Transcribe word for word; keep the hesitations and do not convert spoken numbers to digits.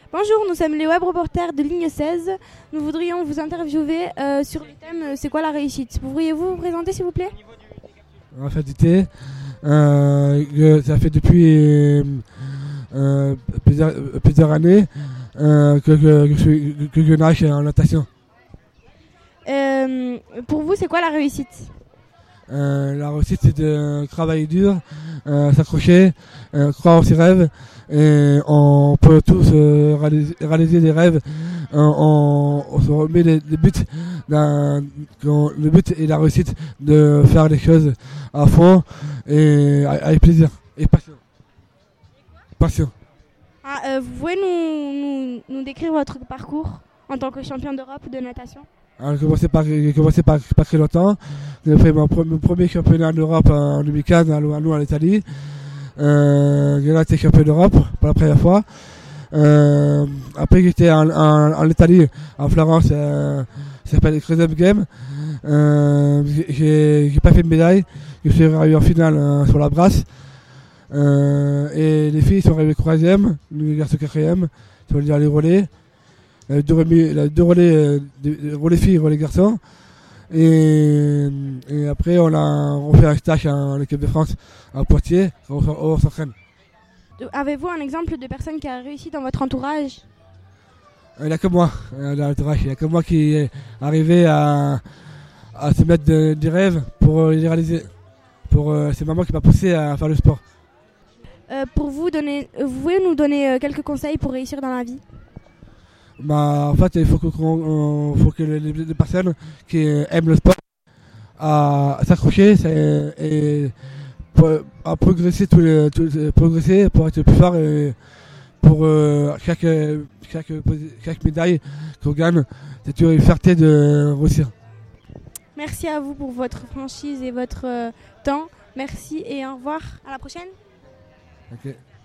Bonjour, nous sommes les web reporters de Ligne seize. Nous voudrions vous interviewer euh, sur le thème euh, c'est quoi la réussite. Pourriez-vous vous présenter s'il vous plaît? En fait, euh, que ça fait depuis euh, plusieurs, plusieurs années euh, que, que, que, je, que, que je nage en natation. Euh, pour vous, c'est quoi la réussite? Euh, la réussite, c'est de travailler dur, euh, s'accrocher, euh, croire en ses rêves. Et on peut tous euh, réaliser, réaliser des rêves. Euh, on, on se remet les, les buts. Le but est la réussite de faire les choses à fond et avec plaisir et passion. Passion. Ah, euh, vous pouvez nous, nous, nous décrire votre parcours en tant que champion d'Europe de natation? Alors, j'ai commencé par, j'ai commencé par, pas très longtemps. J'ai fait mon, mon premier championnat d'Europe en deux mille quinze à Lourdes en Italie. Euh, j'ai été champion d'Europe pour la première fois. Euh, après j'étais en, en, en Italie, en Florence, euh, ça s'appelle les Cresem Games. Euh, j'ai, j'ai pas fait de médaille. Je suis arrivé en finale euh, sur la brasse. Euh, et les filles sont arrivées troisième, les garçons quatrième, sur les relais. La deux, relais, la deux relais, euh, des, relais filles, relais garçons. Et, et après, on a refait un stage en équipe de France à Poitiers, où on s'entraîne. Avez-vous un exemple de personne qui a réussi dans votre entourage? Il n'y a que moi, dans l'entourage. Il n'y a que moi qui est arrivé à, à se mettre de, des rêves pour les réaliser. Pour, euh, c'est maman qui m'a poussé à faire le sport. Euh, pour vous, donner, vous pouvez nous donner euh, quelques conseils pour réussir dans la vie? Bah, en fait, il faut que, faut que les, les personnes qui aiment le sport à, à s'accrocher et pour, à progresser, tous les, tous les, progresser pour être plus fort et pour euh, chaque, chaque, chaque médaille qu'on gagne, c'est une fierté de réussir. Merci à vous pour votre franchise et votre euh, temps. Merci et au revoir. À la prochaine. Okay.